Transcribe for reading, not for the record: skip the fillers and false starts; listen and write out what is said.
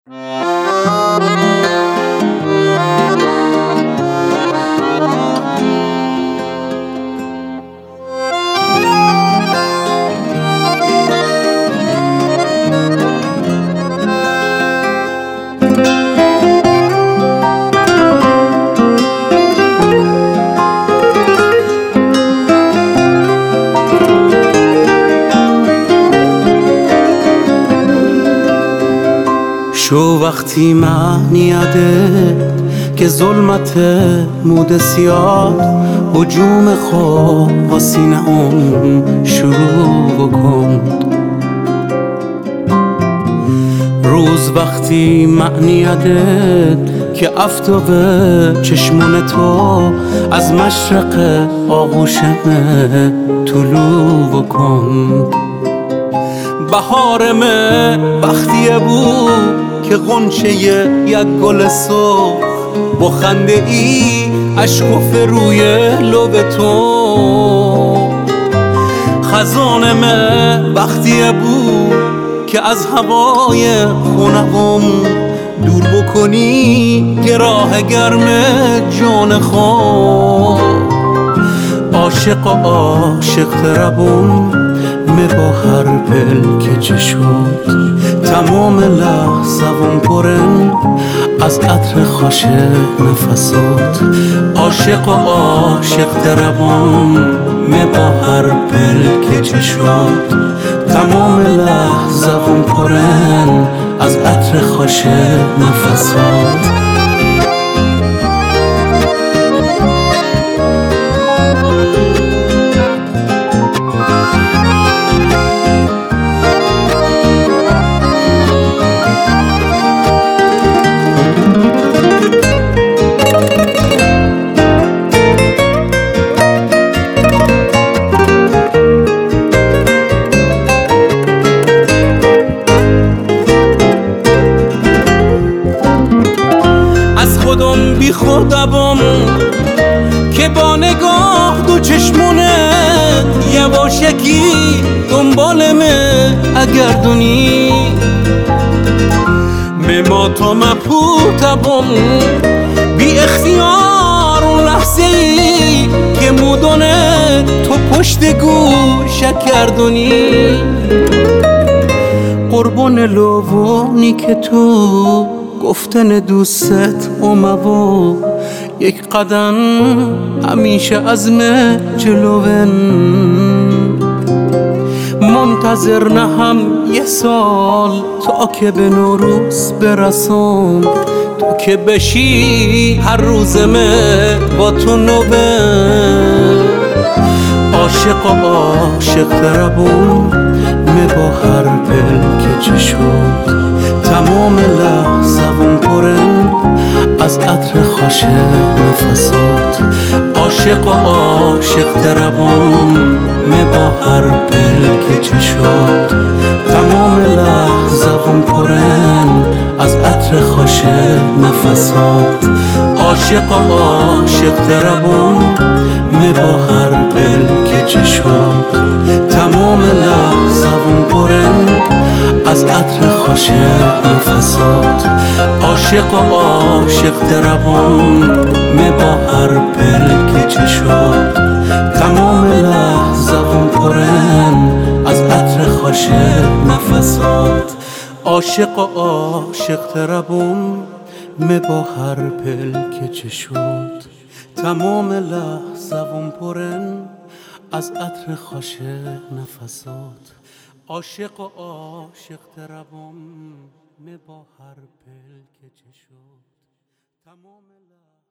شو وقتی معنی عدد که ظلمت مود سیاد هجوم خواب با سینه شروع بکن. روز وقتی معنی عدد که افتاب چشمون تو از مشرق آغوشمه طلوع بکن. بهارمه وقتیه بود که غنچه یک گل سرخ با خنده ای اشکفته روی لب تو. خزانمه وقتیه بود که از هوای خونم دور بکنی گراه گرم جان خود. عاشق و عاشق تربون با هر پل که شد تمام لحظه‌م پرن از عطر خوش نفسات. عاشق و عاشق تربم با هر پل که شد تمام لحظه‌م پرن از عطر خوش نفسات. خودم بی خودم که با نگاه دو چشمونت یواشکی دنبالمه اگر دونی ما تو مپوتم بی اختیار اون لحظه ای که مودونه تو پشت گوش کردونی. قربون لوونی که تو گفتن دوست اومو یک قدم همیشه عزم جلوون. منتظر نهم یه سال تا که به نوروز برسم تو که بشی هر روزمه با تو نوبه. عاشق و عاشق تربون با هر پل که شد تمام لحظه‌م پرن از عطر خوش نفسات. عاشق و عاشق تربم با هر پل که شد تمام لحظه‌م پرن از عطر خوش نفسات. عاشق و عاشق تربم با هر پل که شد تمام لحظه‌م پرن از عطر خوش نفسات. عاشق و عاشق تربم با هر پل که شد تمام لحظه‌م پرن از عطر خوش نفسات. عاشق و عاشق تربم با هر پل که شد تمام لحظه‌م پرن از عطر خوش نفسات. عاشق و عاشق تربم با هر پل که شد تمام